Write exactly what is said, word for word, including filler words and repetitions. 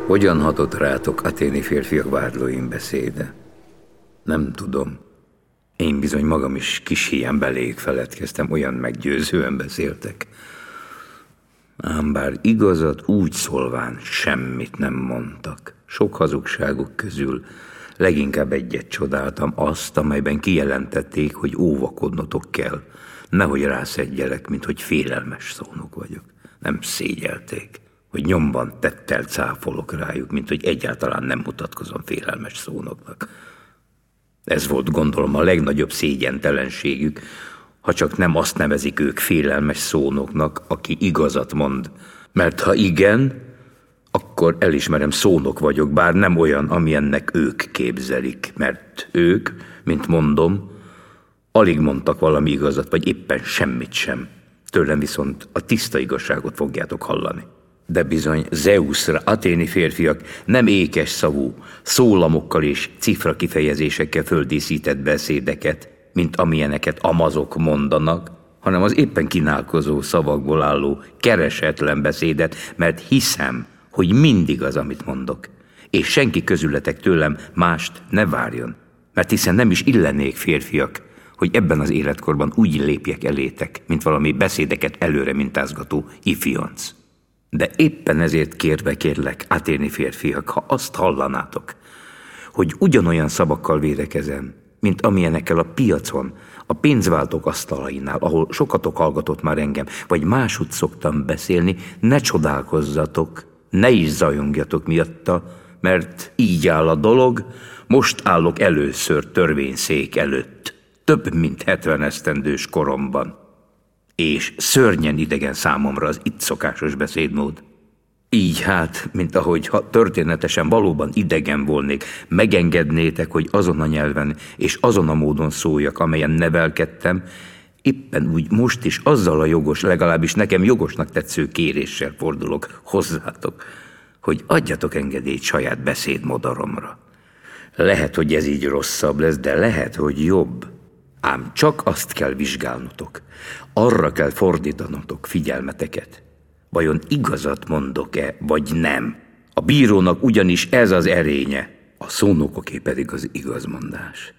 Hogyan hatott rátok athéni férfiak vádlóim beszéde? Nem tudom. Én bizony magam is kis híján beléjük feledkeztem, olyan meggyőzően beszéltek. Ám bár igazat úgy szólván semmit nem mondtak. Sok hazugságuk közül leginkább egyet csodáltam, azt, amelyben kijelentették, hogy óvakodnotok kell. Nehogy rászedjelek, mint hogy félelmes szónok vagyok. Nem szégyelték, hogy nyomban tettel cáfolok rájuk, mint hogy egyáltalán nem mutatkozom félelmes szónoknak. Ez volt, gondolom, a legnagyobb szégyentelenségük, ha csak nem azt nevezik ők félelmes szónoknak, aki igazat mond. Mert ha igen, akkor elismerem, szónok vagyok, bár nem olyan, amilyennek ők képzelik, mert ők, mint mondom, alig mondtak valami igazat, vagy éppen semmit sem. Tőlem viszont a tiszta igazságot fogjátok hallani. De bizony Zeuszra athéni férfiak nem ékes szavú, szólamokkal és cifra kifejezésekkel földíszített beszédeket, mint amilyeneket amazok mondanak, hanem az éppen kínálkozó szavakból álló keresetlen beszédet, mert hiszem, hogy mindig az, amit mondok, és senki közületek tőlem mást ne várjon, mert hiszen nem is illenék, férfiak, hogy ebben az életkorban úgy lépjek elétek, mint valami beszédeket előre mintázgató ifjonc. De éppen ezért kérve kérlek, athéni férfiak, ha azt hallanátok, hogy ugyanolyan szavakkal védekezem, mint amilyenekkel a piacon, a pénzváltók asztalainál, ahol sokatok hallgatott már engem, vagy máshogy szoktam beszélni, ne csodálkozzatok, ne is zajongjatok miatta, mert így áll a dolog, most állok először törvényszék előtt, több mint hetven esztendős koromban, és szörnyen idegen számomra az itt szokásos beszédmód. Így hát, mint ahogy ha történetesen valóban idegen volnék, megengednétek, hogy azon a nyelven és azon a módon szóljak, amelyen nevelkedtem, éppen úgy most is azzal a jogos, legalábbis nekem jogosnak tetsző kéréssel fordulok hozzátok, hogy adjatok engedélyt saját beszédmodoromra. Lehet, hogy ez így rosszabb lesz, de lehet, hogy jobb. Ám csak azt kell vizsgálnotok, arra kell fordítanotok figyelmeteket. Vajon igazat mondok-e, vagy nem? A bírónak ugyanis ez az erénye, a szónokoké pedig az igazmondás.